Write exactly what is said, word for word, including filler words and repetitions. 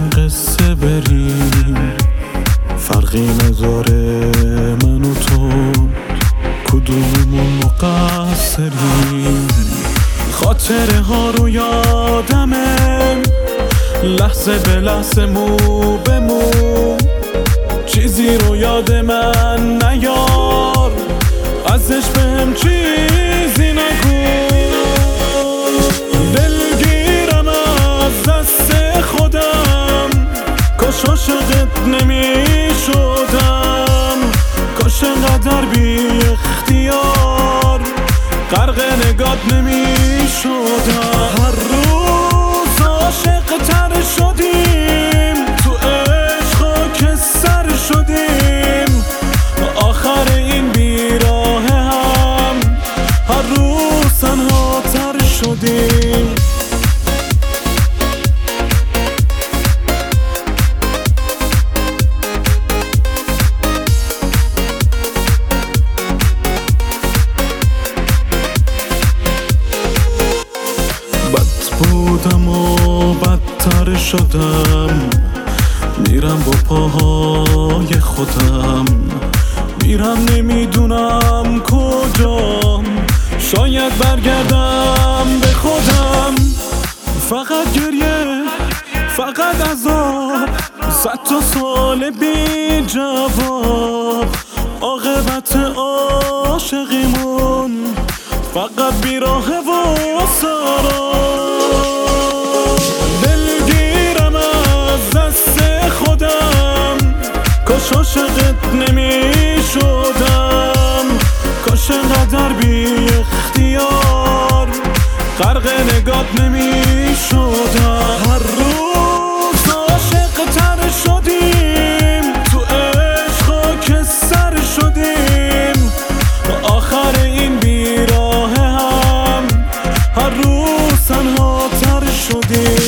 قصه بریم، فرقی نداره من و تو کدوممون مقصریم. خاطره ها رو یادمه، لحظه به لحظه مو به مو، چیزی رو یاد من نیار، ازش بهم چیزی نگو. دلگیرم از دست خودم، کاش عاشقت نمی شدم، کاش انقدر بی اختیار غرق نگات نمی شدم. هر روز عاشق تر شدیم، تو عشق که سر شدیم، آخر این بیراه هم هر روز تنها تر شدیم. بودم و بدتر شدم، میرم با پاهای خودم، میرم نمیدونم کجام، شاید برگردم به خودم. فقط گریه، فقط عذاب، صد تا سال بی جواب، عاقبت عاشقیمون فقط بیراهه و سراب. دلگیرم از دست خودم، کاش عاشقت نمی شدم، کاش انقدر بی اختیار غرق نگات نمی شدم. هر روز عاشق تر شدیم، تو عشق که سر شدیم، آخر این بیراه هم هر روز تنها تر شدیم.